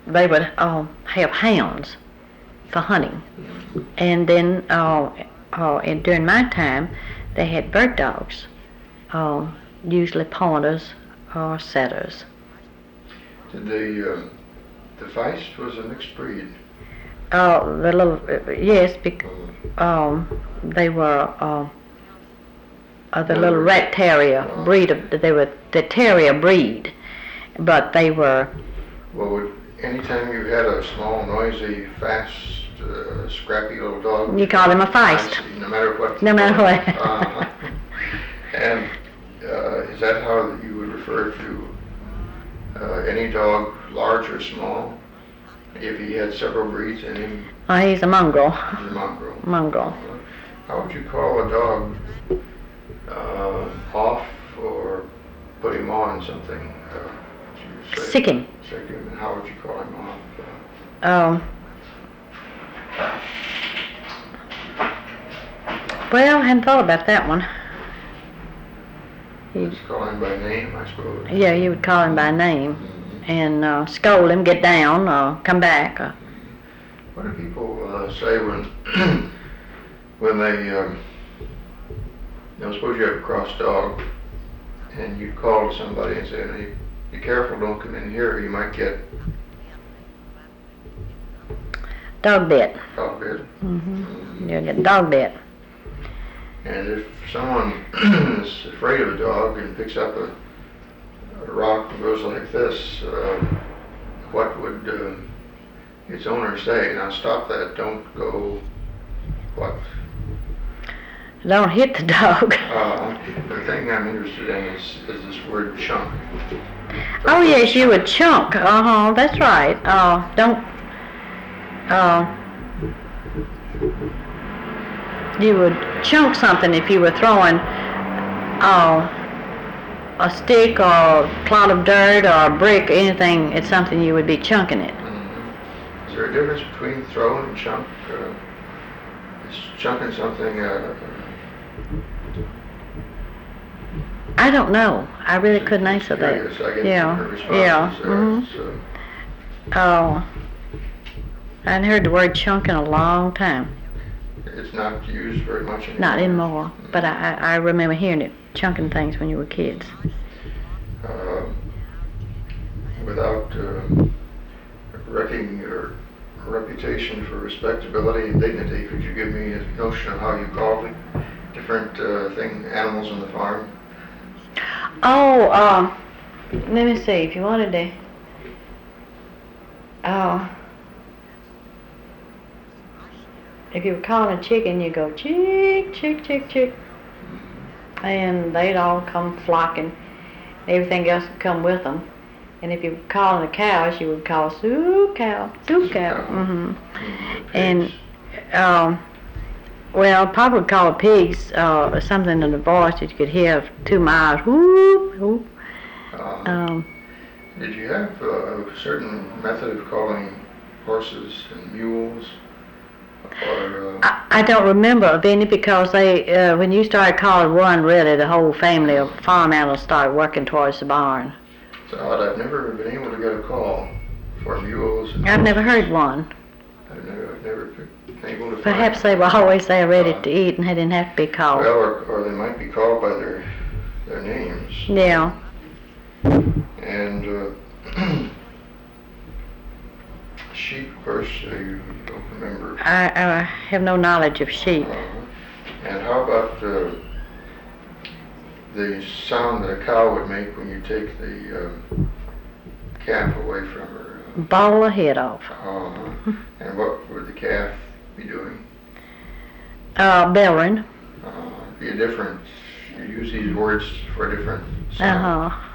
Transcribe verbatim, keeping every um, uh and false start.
they would uh, have hounds for hunting. And then uh, uh, and during my time, they had bird dogs, uh, usually pointers or setters. Did the uh, the Feist was a mixed breed? Uh, the little uh, yes, bec- um, they were uh, uh, the little rat terrier breed. Of, they were the terrier breed, but they were. Well, would, anytime you had a small, noisy, fast, uh, scrappy little dog, you call him a Feist. No matter what. No matter what. uh, and uh, is that how you would refer to uh, any dog, large or small? If he had several breeds in him? Oh, he's a mongrel. He's a mongrel. Mongrel. How would you call a dog uh, off or put him on something? Uh, Sick him. Sick him. And how would you call him off? Uh, um, well, I hadn't thought about that one. You just call him by name, I suppose. Yeah, you would call him by name. Mm-hmm. And uh, scold him, get down, or come back. Or. What do people uh, say when when they, um, you know, suppose you have a cross dog, and you call to somebody and say, hey, be careful, don't come in here, you might get dog bit. Dog bit. Mm-hmm. Mm-hmm. You'll get dog bit. And if someone is afraid of a dog and picks up a A rock that goes like this, uh, what would uh, its owner say? Now stop that, don't go, what? Don't hit the dog. Uh, the thing I'm interested in is, is this word chunk. Oh yes, you would chunk, uh-huh, that's right. Uh, don't, uh, you would chunk something if you were throwing, uh, a stick or a clod of dirt or a brick, anything, it's something you would be chunking it. Mm-hmm. Is there a difference between throw and chunk? Uh, is chunking something, uh, I don't know. I really couldn't answer that. Curious. I get yeah, yeah. There, mm-hmm. so. Oh, I hadn't heard the word chunk in a long time. It's not used very much anymore. Not anymore, mm-hmm. But I, I remember hearing it, chunking things when you were kids. Uh, without uh, wrecking your reputation for respectability and dignity, could you give me a notion of how you called it? Different uh, thing, animals on the farm? Oh, um, let me see, if you wanted to, oh, if you were calling a chicken, you go chick, chick, chick, chick, and they'd all come flocking. Everything else would come with them. And if you were calling the cows, you would call Sioux cow, Sioux cow. Mm-hmm. Mm-hmm. And um, well, probably would call the pigs uh, something in the voice that you could hear two miles. Whoop, whoop. Um, Um, did you have uh, a certain method of calling horses and mules? Or, uh, I, I don't remember of any because they, uh, when you started calling one, really the whole family of farm animals started working towards the barn. It's odd. I've never been able to get a call for mules. And I've horses. never heard one. I've never, I've never been able to. Perhaps find they were always there ready uh, to eat and they didn't have to be called. Well, or, or they might be called by their their names. Yeah. And uh, sheep, of course, uh, you don't remember. I, I have no knowledge of sheep. Uh, and how about uh, the sound that a cow would make when you take the um, calf away from her? Uh, Bawl the head off. uh, and what would the calf be doing? Uh, bellowing. Uh, be a different. You use these words for a different sound. Uh-huh.